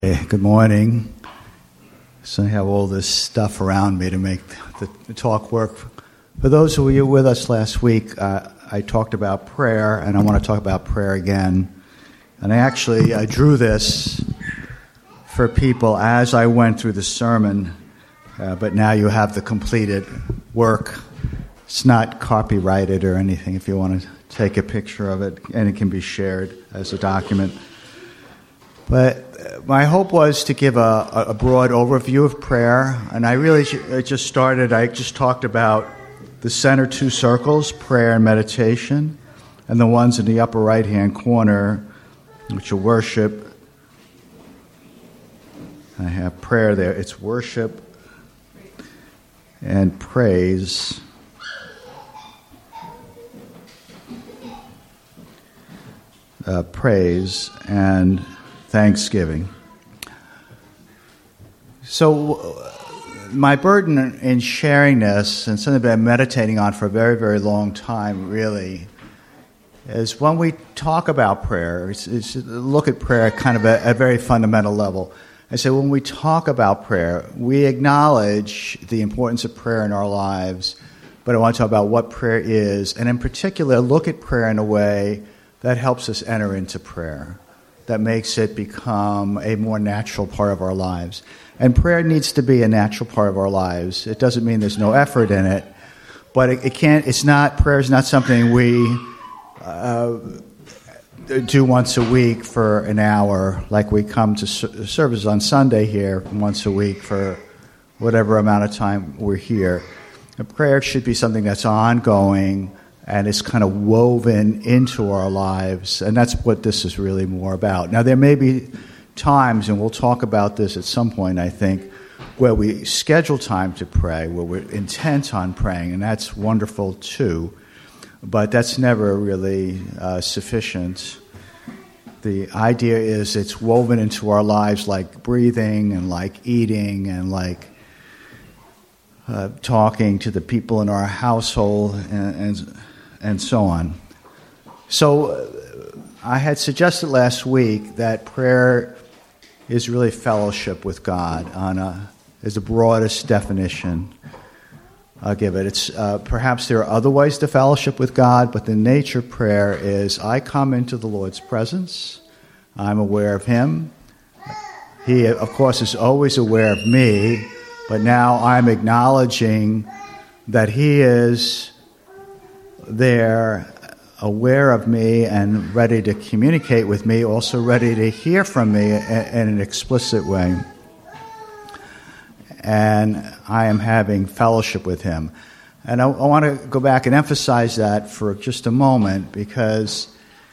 Hey, good morning. So I have all this stuff around me to make the talk work. For those who were with us last week, I talked about prayer, and I want to talk about prayer again. And I drew this for people as I went through the sermon, but now you have the completed work. It's not copyrighted or anything if you want to take a picture of it, and it can be shared as a document. But my hope was to give a broad overview of prayer, and I just talked about the center two circles, prayer and meditation, and the ones in the upper right-hand corner, which are worship. I have prayer there. It's worship and praise. Praise and Thanksgiving. So my burden in sharing this, and something I've been meditating on for a very, very long time, really, is when we talk about prayer, it's look at prayer at kind of a very fundamental level. I say when we talk about prayer, we acknowledge the importance of prayer in our lives, but I want to talk about what prayer is, and in particular, look at prayer in a way that helps us enter into prayer, that makes it become a more natural part of our lives. And prayer needs to be a natural part of our lives. It doesn't mean there's no effort in it, but prayer is not something we do once a week for an hour, like we come to service on Sunday here once a week for whatever amount of time we're here. And prayer should be something that's ongoing, and it's kind of woven into our lives, and that's what this is really more about. Now, there may be times, and we'll talk about this at some point, I think, where we schedule time to pray, where we're intent on praying, and that's wonderful too, but that's never really sufficient. The idea is it's woven into our lives like breathing and like eating and like talking to the people in our household and so on. So I had suggested last week that prayer is really fellowship with God is the broadest definition I'll give it. It's perhaps there are other ways to fellowship with God, but the nature of prayer is I come into the Lord's presence. I'm aware of Him. He, of course, is always aware of me, but now I'm acknowledging that He is there, aware of me and ready to communicate with me, also ready to hear from me in an explicit way. And I am having fellowship with Him. And I want to go back and emphasize that for just a moment, because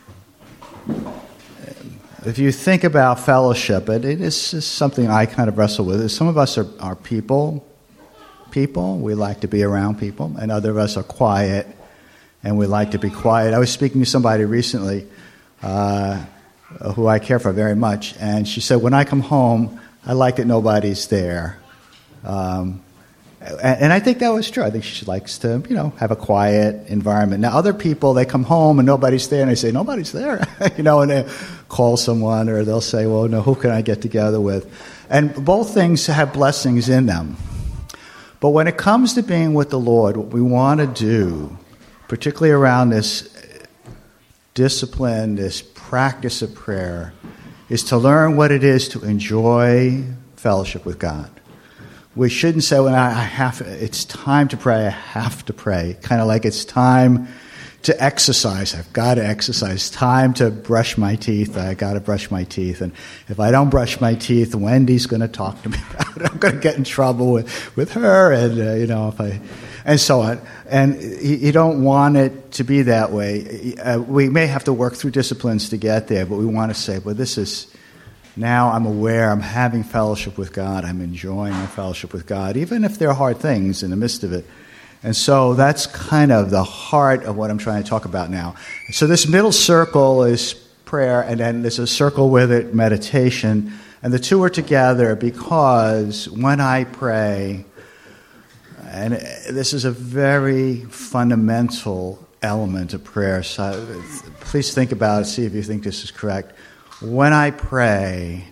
if you think about fellowship, it is just something I kind of wrestle with. Some of us are people. We like to be around people, and other of us are quiet, and we like to be quiet. I was speaking to somebody recently who I care for very much, and she said, when I come home, I like that nobody's there. And I think that was true. I think she likes to, have a quiet environment. Now, other people, they come home and nobody's there, and they say, nobody's there, and they call someone, or they'll say, well, no, who can I get together with? And both things have blessings in them. But when it comes to being with the Lord, what we want to do, particularly around this discipline, this practice of prayer, is to learn what it is to enjoy fellowship with God. We shouldn't say, it's time to pray, I have to pray. Kind of like it's time to exercise, I've got to exercise. Time to brush my teeth, I got to brush my teeth. And if I don't brush my teeth, Wendy's going to talk to me about it. I'm going to get in trouble with her, and and so on. And you don't want it to be that way. We may have to work through disciplines to get there, but we want to say, this is, now I'm aware, I'm having fellowship with God, I'm enjoying my fellowship with God, even if there are hard things in the midst of it. And so that's kind of the heart of what I'm trying to talk about now. So this middle circle is prayer, and then there's a circle with it, meditation, and the two are together because when I pray, and this is a very fundamental element of prayer, so please think about it, see if you think this is correct. When I pray,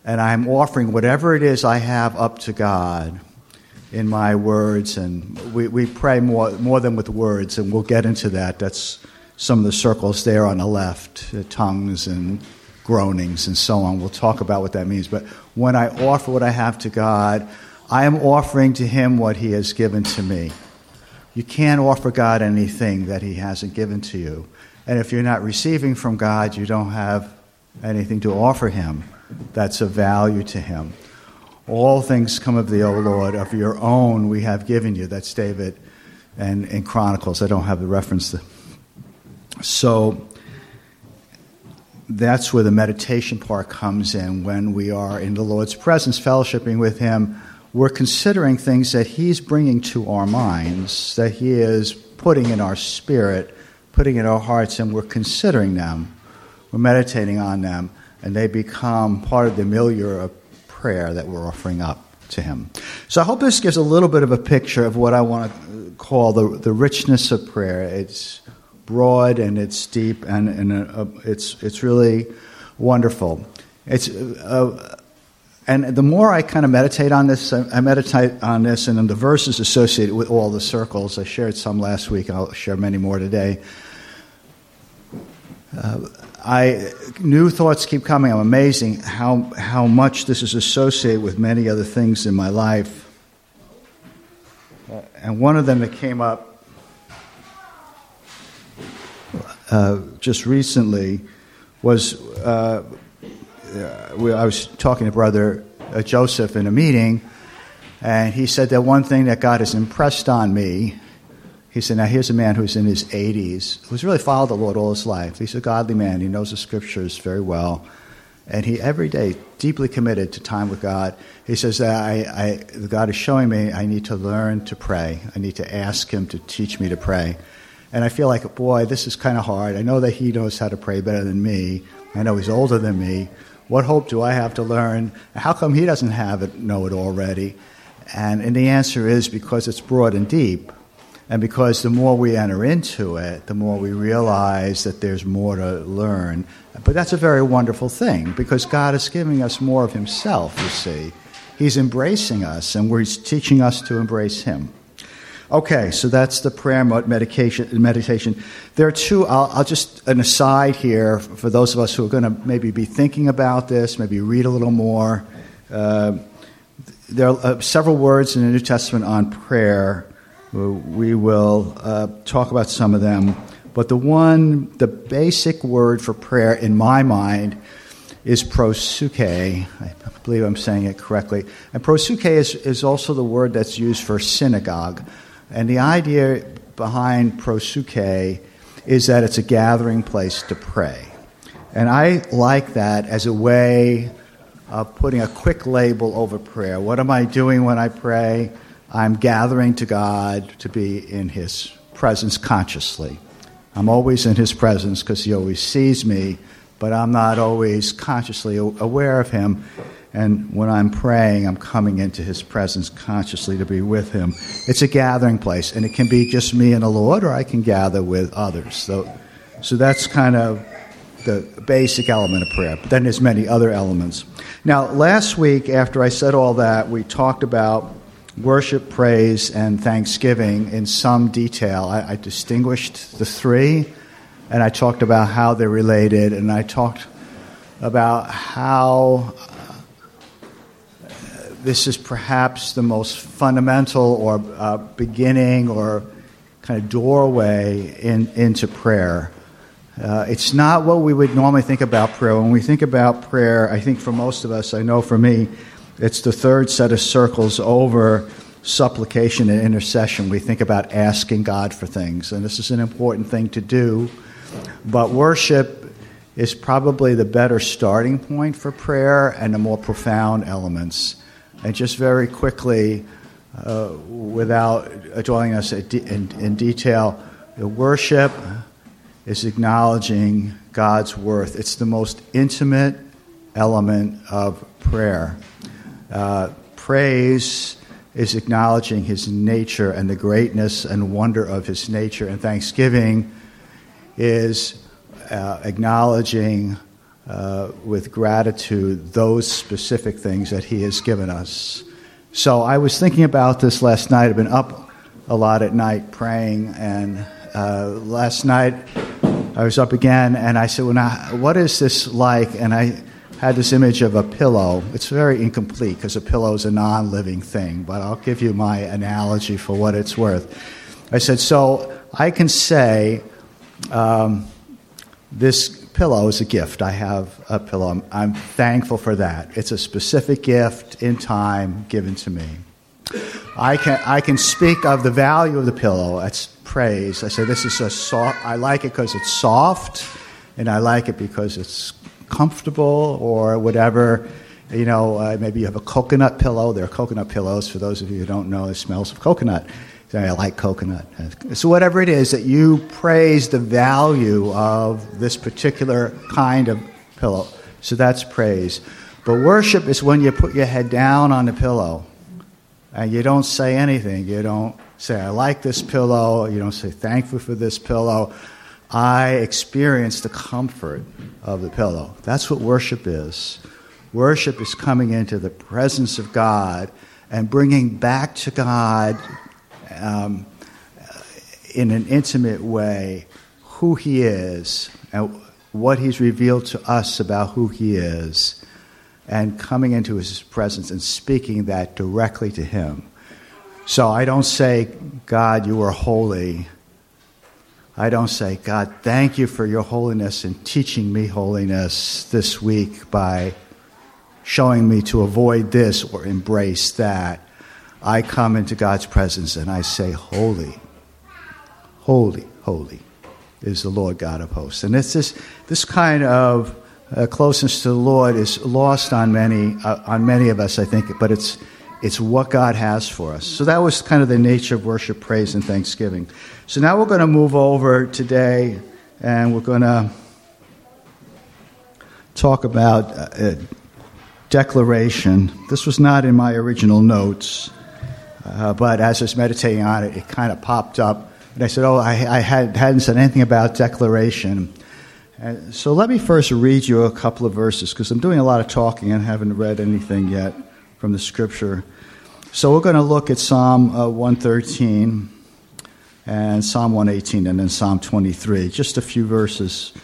and I'm offering whatever it is I have up to God in my words. And we pray more than with words, and we'll get into that. That's some of the circles there on the left, tongues and groanings and so on. We'll talk about what that means. But when I offer what I have to God, I am offering to him what he has given to me. You can't offer God anything that he hasn't given to you. And if you're not receiving from God, you don't have anything to offer him that's of value to him. All things come of thee, O Lord, of your own we have given you. That's David and in Chronicles. I don't have the reference. So that's where the meditation part comes in. When we are in the Lord's presence, fellowshipping with him, we're considering things that he's bringing to our minds, that he is putting in our spirit, putting in our hearts, and we're considering them. We're meditating on them, and they become part of the milieu of prayer that we're offering up to him. So I hope this gives a little bit of a picture of what I want to call the richness of prayer. It's broad and it's deep, and it's really wonderful. And the more I kind of meditate on this, and then the verses associated with all the circles. I shared some last week. I'll share many more today. New thoughts keep coming. I'm amazing how much this is associated with many other things in my life. And one of them that came up just recently was I was talking to Brother Joseph in a meeting, and he said that one thing that God has impressed on me. He said, now here's a man who's in his 80s, who's really followed the Lord all his life. He's a godly man. He knows the scriptures very well. And he every day deeply committed to time with God. He says that God is showing me I need to learn to pray. I need to ask him to teach me to pray. And I feel like, boy, this is kind of hard. I know that he knows how to pray better than me. I know he's older than me. What hope do I have to learn? How come he doesn't know it already? And the answer is because it's broad and deep. And because the more we enter into it, the more we realize that there's more to learn. But that's a very wonderful thing, because God is giving us more of himself, you see. He's embracing us, and he's teaching us to embrace him. Okay, so that's the prayer meditation. There are two, I'll just, an aside here, for those of us who are going to maybe be thinking about this, maybe read a little more. There are several words in the New Testament on prayer. We will talk about some of them. But the basic word for prayer in my mind is proseuche. I believe I'm saying it correctly. And proseuche is also the word that's used for synagogue. And the idea behind proseuche is that it's a gathering place to pray. And I like that as a way of putting a quick label over prayer. What am I doing when I pray? I'm gathering to God to be in his presence consciously. I'm always in his presence because he always sees me, but I'm not always consciously aware of him. And when I'm praying, I'm coming into his presence consciously to be with him. It's a gathering place, and it can be just me and the Lord, or I can gather with others. So that's kind of the basic element of prayer. But then there's many other elements. Now, last week, after I said all that, we talked about worship, praise, and thanksgiving in some detail. I distinguished the three, and I talked about how they're related, and I talked about how this is perhaps the most fundamental or beginning or kind of doorway into prayer. It's not what we would normally think about prayer. When we think about prayer, I think for most of us, I know for me, it's the third set of circles over supplication and intercession. We think about asking God for things, and this is an important thing to do. But worship is probably the better starting point for prayer and the more profound elements. And just very quickly, without dwelling us in detail, the worship is acknowledging God's worth. It's the most intimate element of prayer. Praise is acknowledging his nature and the greatness and wonder of his nature. And thanksgiving is acknowledging with gratitude those specific things that he has given us. So I was thinking about this last night. I've been up a lot at night praying, and last night I was up again, and I said, well, now, what is this like? And I had this image of a pillow. It's very incomplete because a pillow is a non-living thing, but I'll give you my analogy for what it's worth. I said, so I can say this pillow is a gift. I have a pillow. I'm thankful for that. It's a specific gift in time given to me. I can speak of the value of the pillow. That's praise. I say this is a soft. I like it because it's soft, and I like it because it's comfortable or whatever. You know, maybe you have a coconut pillow. There are coconut pillows. For those of you who don't know, it smells of coconut. I like coconut. So whatever it is that you praise the value of this particular kind of pillow. So that's praise. But worship is when you put your head down on the pillow and you don't say anything. You don't say, I like this pillow. You don't say, thankful for this pillow. I experience the comfort of the pillow. That's what worship is. Worship is coming into the presence of God and bringing back to God in an intimate way who he is and what he's revealed to us about who he is, and coming into his presence and speaking that directly to him. So I don't say, God, you are holy. I don't say, God, thank you for your holiness and teaching me holiness this week by showing me to avoid this or embrace that. I come into God's presence and I say, holy, holy, holy is the Lord God of hosts. And it's this kind of closeness to the Lord is lost on many of us, I think, but it's what God has for us. So that was kind of the nature of worship, praise, and thanksgiving. So now we're going to move over today, and we're going to talk about declaration. This was not in my original notes. But as I was meditating on it, it kind of popped up. And I said, I hadn't said anything about declaration. And so let me first read you a couple of verses, because I'm doing a lot of talking and haven't read anything yet from the Scripture. So we're going to look at Psalm 113 and Psalm 118 and then Psalm 23, just a few verses.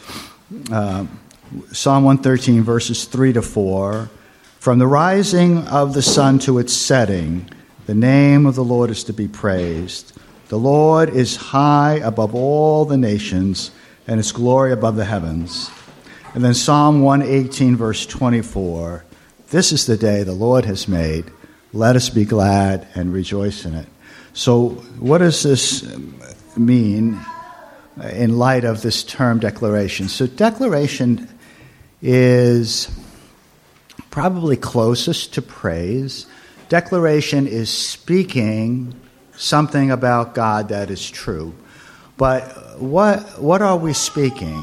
Psalm 113, verses 3 to 4. From the rising of the sun to its setting, the name of the Lord is to be praised. The Lord is high above all the nations, and his glory above the heavens. And then Psalm 118, verse 24. This is the day the Lord has made. Let us be glad and rejoice in it. So what does this mean in light of this term declaration? So declaration is probably closest to praise. Declaration is speaking something about God that is true. But what are we speaking?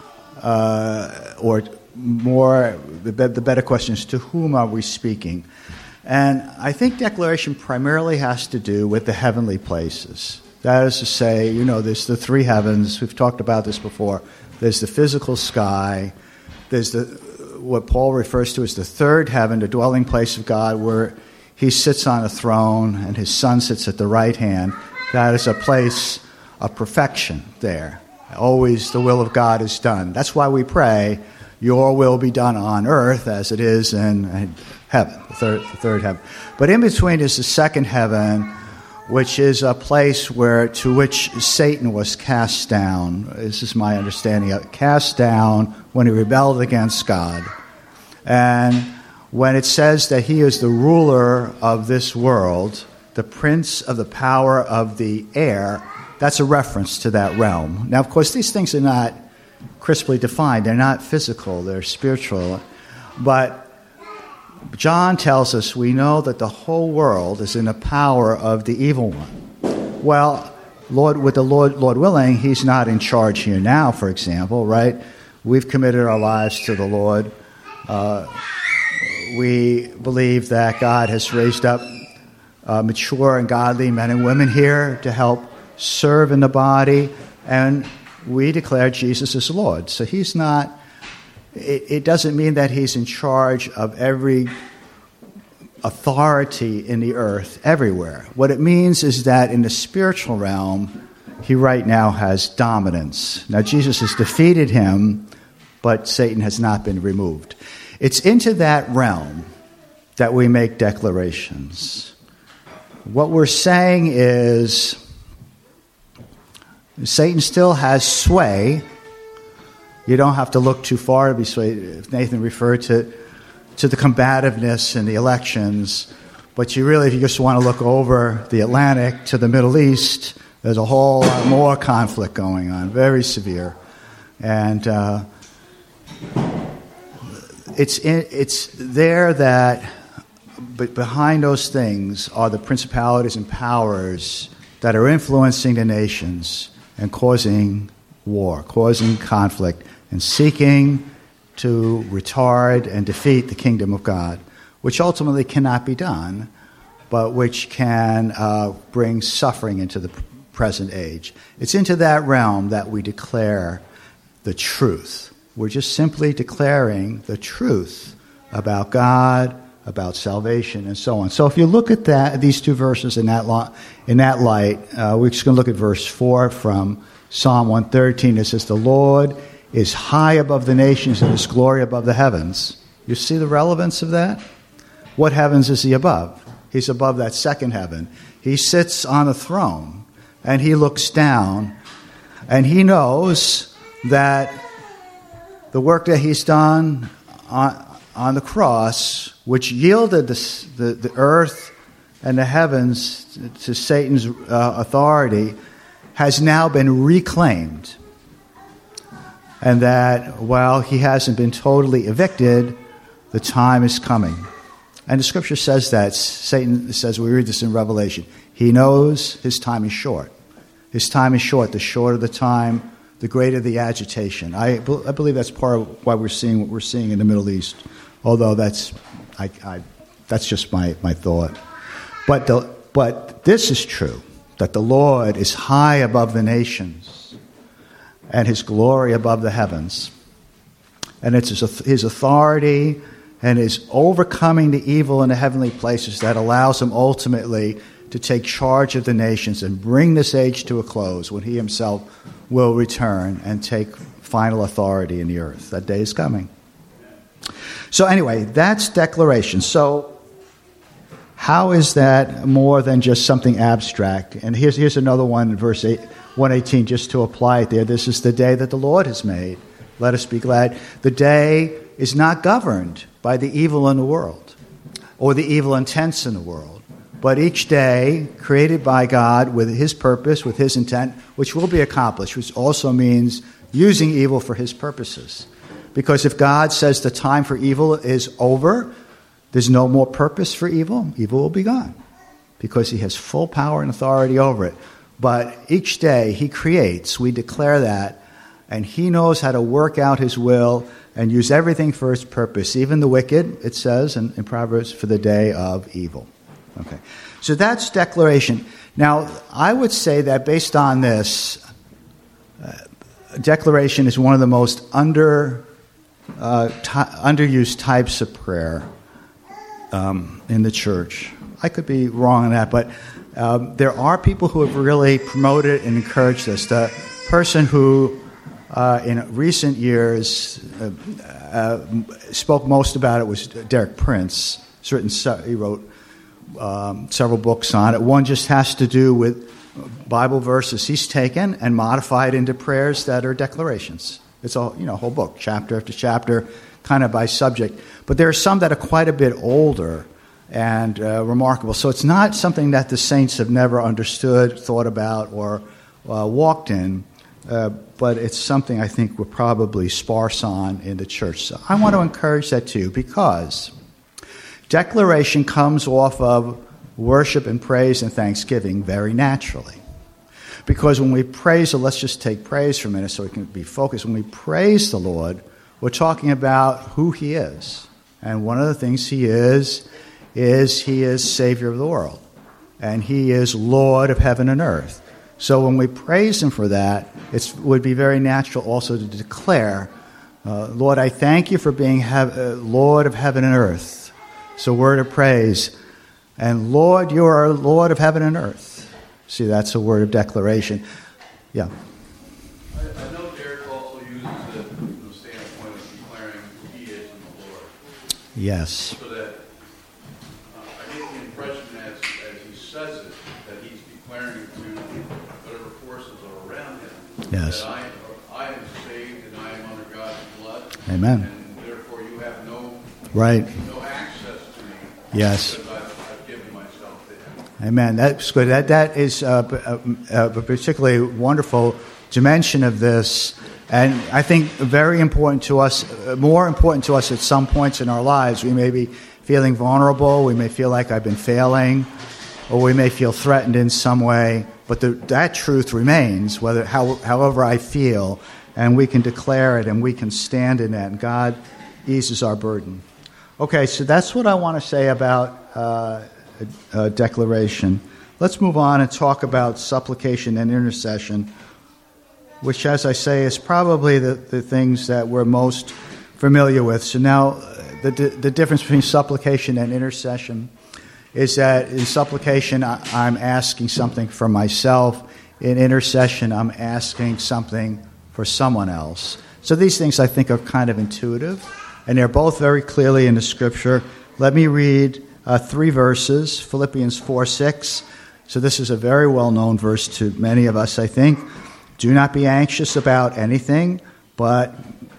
Or more, the better question is, to whom are we speaking? And I think declaration primarily has to do with the heavenly places. That is to say, there's the three heavens. We've talked about this before. There's the physical sky. There's what Paul refers to as the third heaven, the dwelling place of God, where he sits on a throne and his Son sits at the right hand. That is a place of perfection there. Always the will of God is done. That's why we pray, your will be done on earth as it is in heaven, the third heaven. But in between is the second heaven, which is a place to which Satan was cast down. This is my understanding of it. Cast down when he rebelled against God. And when it says that he is the ruler of this world, the prince of the power of the air, that's a reference to that realm. Now, of course, these things are not crisply defined. They're not physical. They're spiritual. But John tells us we know that the whole world is in the power of the evil one. Well, Lord willing, he's not in charge here now, for example, right? We've committed our lives to the Lord. We believe that God has raised up mature and godly men and women here to help serve in the body, and we declare Jesus as Lord. So he's not it doesn't mean that he's in charge of every authority in the earth everywhere. What it means is that in the spiritual realm, he right now has dominance. Now, Jesus has defeated him, but Satan has not been removed. It's into that realm that we make declarations. What we're saying is Satan still has sway. You don't have to look too far to be swayed. Nathan referred to the combativeness in the elections, but you really, if you just want to look over the Atlantic to the Middle East, there's a whole lot more conflict going on, very severe. And it's there that, but behind those things are the principalities and powers that are influencing the nations and causing war, causing conflict, and seeking to retard and defeat the kingdom of God, which ultimately cannot be done, but which can bring suffering into the present age. It's into that realm that we declare the truth. We're just simply declaring the truth about God, about salvation, and so on. So if you look at these two verses in that light, we're just going to look at verse 4 from Psalm 113. It says, "The Lord is high above the nations and his glory above the heavens." You see the relevance of that? What heavens is he above? He's above that second heaven. He sits on a throne, and he looks down, and he knows that the work that he's done on the cross, which yielded the earth and the heavens to Satan's authority, has now been reclaimed. And that while he hasn't been totally evicted, the time is coming. And the scripture says that. Satan says, we read this in Revelation, he knows his time is short. His time is short. The shorter the time, the greater the agitation. I believe that's part of why we're seeing what we're seeing in the Middle East, although that's just my thought. But this is true, that the Lord is high above the nations and his glory above the heavens. And it's his authority and his overcoming the evil in the heavenly places that allows him ultimately to take charge of the nations and bring this age to a close when he himself will return and take final authority in the earth. That day is coming. So anyway, that's declaration. So how is that more than just something abstract? And here's another one in verse 118, just to apply it there. This is the day that the Lord has made. Let us be glad. The day is not governed by the evil in the world or the evil intents in the world, but each day created by God with his purpose, with his intent, which will be accomplished, which also means using evil for his purposes. Because if God says the time for evil is over, there's no more purpose for evil, evil will be gone because he has full power and authority over it. But each day he creates, we declare that, and he knows how to work out his will and use everything for his purpose, even the wicked, it says in Proverbs, for the day of evil. Okay, so that's declaration. Now, I would say that based on this, declaration is one of the most underused types of prayer in the church. I could be wrong on that, but there are people who have really promoted and encouraged this. The person who in recent years spoke most about it was Derek Prince. He wrote several books on it. One just has to do with Bible verses he's taken and modified into prayers that are declarations. It's a whole book, chapter after chapter, kind of by subject. But there are some that are quite a bit older and remarkable. So it's not something that the saints have never understood, thought about, or walked in. But it's something I think we're probably sparse on in the church. So I want to encourage that too, because declaration comes off of worship and praise and thanksgiving very naturally. Because when we praise, let's just take praise for a minute so we can be focused. When we praise the Lord, we're talking about who he is. And one of the things he is he is Savior of the world. And he is Lord of heaven and earth. So when we praise him for that, it would be very natural also to declare Lord, I thank you for being Lord of heaven and earth. It's a word of praise. And Lord, you are Lord of heaven and earth. See, that's a word of declaration. Yeah. I know Derek also uses it from the standpoint of declaring who he is in the Lord. Yes. So that I get the impression as he says it, that he's declaring to whatever forces are around him, Yes. that I am saved and I am under God's blood. Amen. And therefore you have no access to me. Yes. Because I've given myself to him. Amen. That's good. That is a particularly wonderful dimension of this, and I think very important to us, more important to us at some points in our lives. We may be feeling vulnerable, we may feel like I've been failing, or we may feel threatened in some way, but that truth remains, however I feel, and we can declare it, and we can stand in that, and God eases our burden. Okay, so that's what I want to say about declaration. Let's move on and talk about supplication and intercession, which, as I say, is probably the things that we're most familiar with. So now, the difference between supplication and intercession is that in supplication, I'm asking something for myself. In intercession, I'm asking something for someone else. So these things, I think, are kind of intuitive, and they're both very clearly in the Scripture. Let me read 3 verses, Philippians 4:6. So this is a very well-known verse to many of us, I think. Do not be anxious about anything, but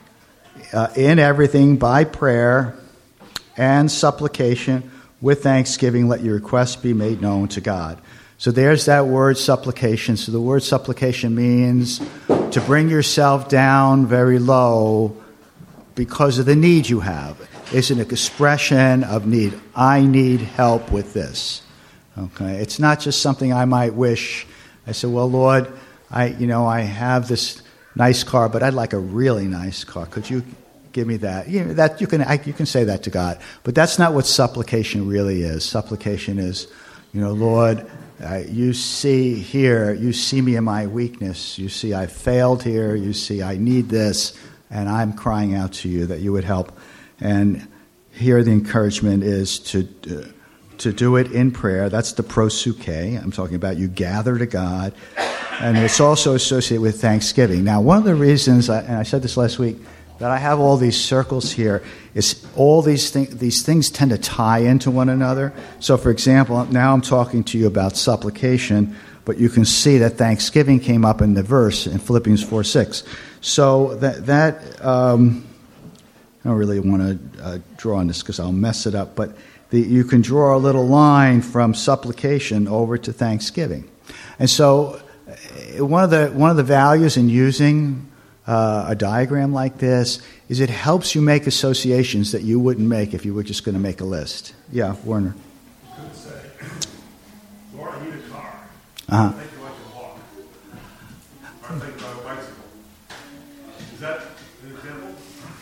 in everything by prayer and supplication with thanksgiving let your requests be made known to God. So there's that word supplication. So the word supplication means to bring yourself down very low because of the need you have. It's an expression of need. I need help with this. Okay, it's not just something I might wish. I said, well, Lord, I have this nice car, but I'd like a really nice car. Could you give me that? You can say that to God, but that's not what supplication really is. Supplication is, Lord, you see me in my weakness. You see I failed here. You see I need this, and I'm crying out to you that you would help. And here the encouragement is to do it in prayer. That's the prosuke. I'm talking about you gather to God. And it's also associated with thanksgiving. Now, one of the reasons, and I said this last week, that I have all these circles here is all these things tend to tie into one another. So, for example, now I'm talking to you about supplication, but you can see that thanksgiving came up in the verse in Philippians 4:6. So I don't really want to draw on this because I'll mess it up, but you can draw a little line from supplication over to thanksgiving. And so one of the values in using a diagram like this is it helps you make associations that you wouldn't make if you were just going to make a list. Yeah, Werner. I could say, Lord, I need a car. Uh-huh. I think I can walk. Or I think about a bicycle. Is that an example?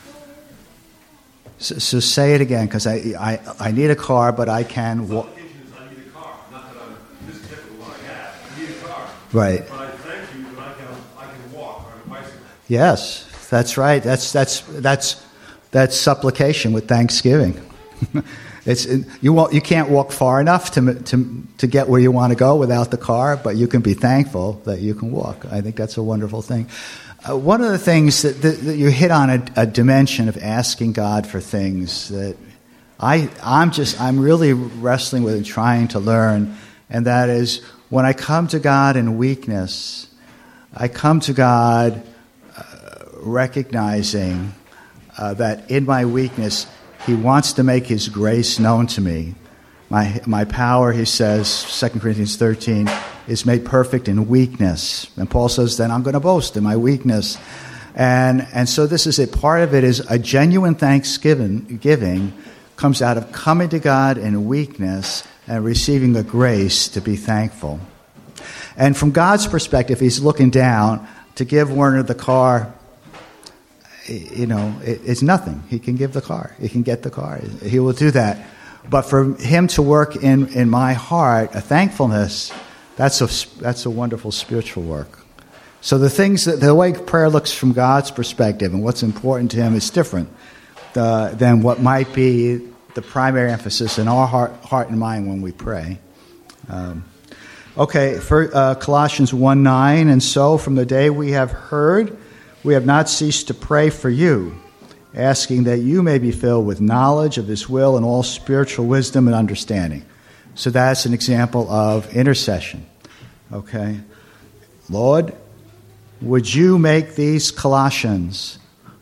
So say it again, because I need a car, but I can walk. Supplication is I need a car. Not that I'm discontent with what I have. I need a car. Right. But I thank you that I can walk on a bicycle. Yes, that's right. That's supplication with thanksgiving. You can't walk far enough to get where you want to go without the car, but you can be thankful that you can walk. I think that's a wonderful thing. One of the things that you hit on a dimension of asking God for things that I'm really wrestling with and trying to learn, and that is when I come to God in weakness, I come to God recognizing that in my weakness, He wants to make His grace known to me. My power, he says, 2 Corinthians 13, is made perfect in weakness. And Paul says, then I'm going to boast in my weakness. And so this is it. Part of it is a genuine thanksgiving comes out of coming to God in weakness and receiving a grace to be thankful. And from God's perspective, He's looking down to give Werner the car. It's nothing. He can give the car. He can get the car. He will do that. But for Him to work in my heart, a thankfulness, that's a wonderful spiritual work. So the way prayer looks from God's perspective and what's important to him is different than what might be the primary emphasis in our heart and mind when we pray. For Colossians 1:9, and so from the day we have heard, we have not ceased to pray for you, asking that you may be filled with knowledge of his will and all spiritual wisdom and understanding. So that's an example of intercession. Okay? Lord, would you make these Colossians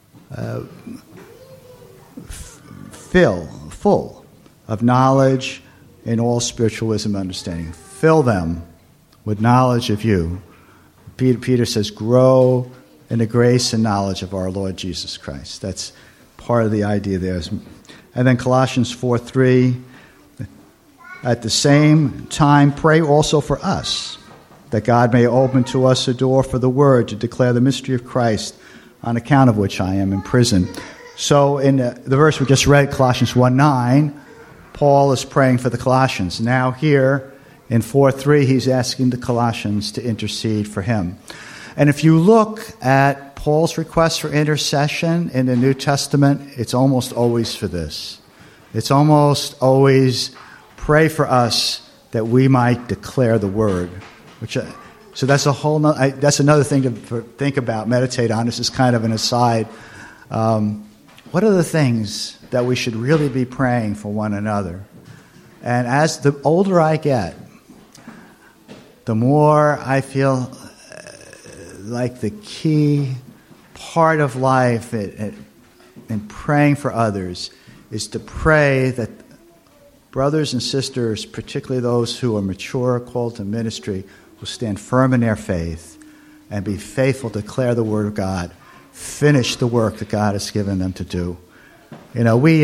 full of knowledge and all spiritual wisdom and understanding? Fill them with knowledge of you. Peter says, grow in the grace and knowledge of our Lord Jesus Christ. That's part of the idea there. And then Colossians 4:3, at the same time, pray also for us, that God may open to us a door for the word to declare the mystery of Christ, on account of which I am in prison. So in the verse we just read, Colossians 1:9, Paul is praying for the Colossians. Now here in 4:3, he's asking the Colossians to intercede for him. And if you look at Paul's request for intercession in the New Testament, it's almost always for this. It's almost always pray for us that we might declare the word. So that's that's another thing to think about, meditate on. This is kind of an aside. What are the things that we should really be praying for one another? And as the older I get, the more I feel like the key part of life in praying for others is to pray that brothers and sisters, particularly those who are mature, called to ministry, will stand firm in their faith and be faithful to declare the word of God, finish the work that God has given them to do. You know, we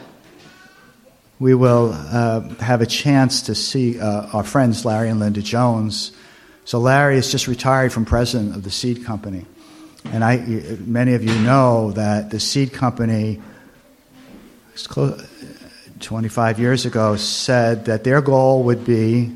will have a chance to see our friends Larry and Linda Jones. So Larry is just retired from president of the Seed Company. And many of you know that the Seed Company, 25 years ago, said that their goal would be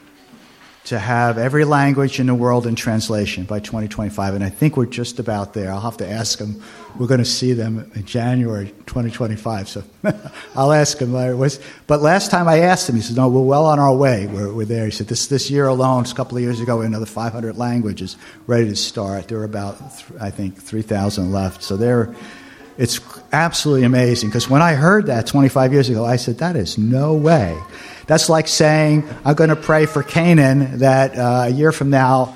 to have every language in the world in translation by 2025. And I think we're just about there. I'll have to ask them. We're going to see them in January 2025. So I'll ask him. But last time I asked him, he said, no, we're well on our way. We're there. He said, this year alone, a couple of years ago, another 500 languages ready to start. There are about, I think, 3,000 left. So it's absolutely amazing. Because when I heard that 25 years ago, I said, that is no way. That's like saying, I'm going to pray for Canaan that a year from now,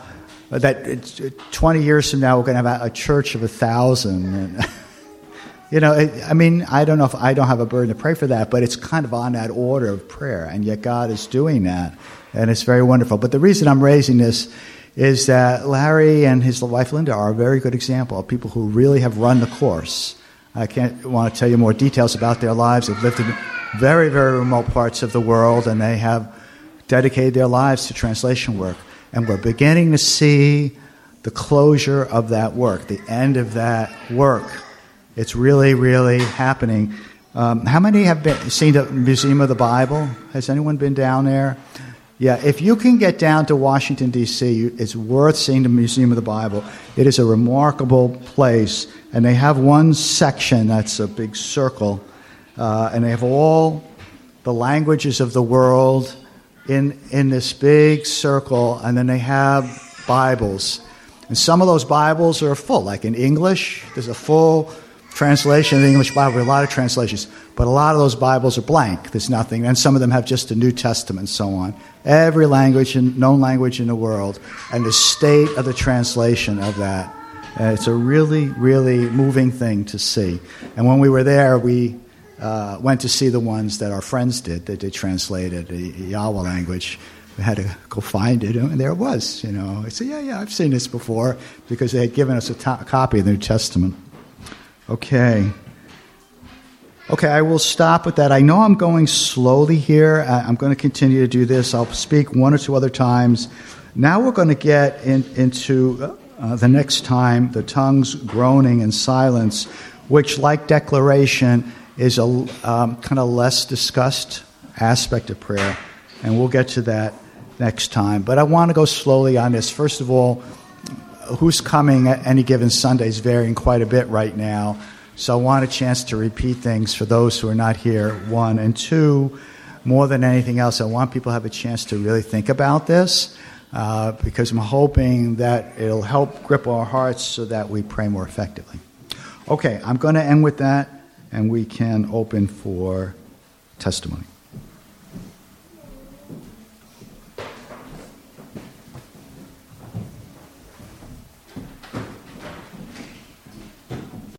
that 20 years from now, we're going to have a church of 1,000. And, you know, I don't know if I don't have a burden to pray for that, but it's kind of on that order of prayer. And yet God is doing that. And it's very wonderful. But the reason I'm raising this is that Larry and his wife Linda are a very good example of people who really have run the course. I can't want to tell you more details about their lives. They've lived in very, very remote parts of the world, and they have dedicated their lives to translation work. And we're beginning to see the closure of that work, the end of that work. It's really, really happening. How many have seen the Museum of the Bible? Has anyone been down there? Yeah, if you can get down to Washington, D.C., it's worth seeing the Museum of the Bible. It is a remarkable place, and they have one section that's a big circle, and they have all the languages of the world in this big circle, and then they have Bibles. And some of those Bibles are full, like in English, there's a full translation of the English Bible, a lot of translations, but a lot of those Bibles are blank. There's nothing. And some of them have just the New Testament and so on. Every language, known language in the world, and the state of the translation of that. And it's a really, really moving thing to see. And when we were there, we went to see the ones that our friends did, that they translated, the Yawa language. We had to go find it, and there it was. You know, I said, yeah, I've seen this before, because they had given us a copy of the New Testament. Okay, I will stop with that. I know I'm going slowly here. I'm going to continue to do this. I'll speak one or two other times. Now we're going to get into the next time, the tongues, groaning, and silence, which, like declaration, is a kind of less discussed aspect of prayer. And we'll get to that next time. But I want to go slowly on this. First of all, who's coming at any given Sunday is varying quite a bit right now. So I want a chance to repeat things for those who are not here, one. And two, more than anything else, I want people to have a chance to really think about this because I'm hoping that it'll help grip our hearts so that we pray more effectively. Okay, I'm going to end with that, and we can open for testimony.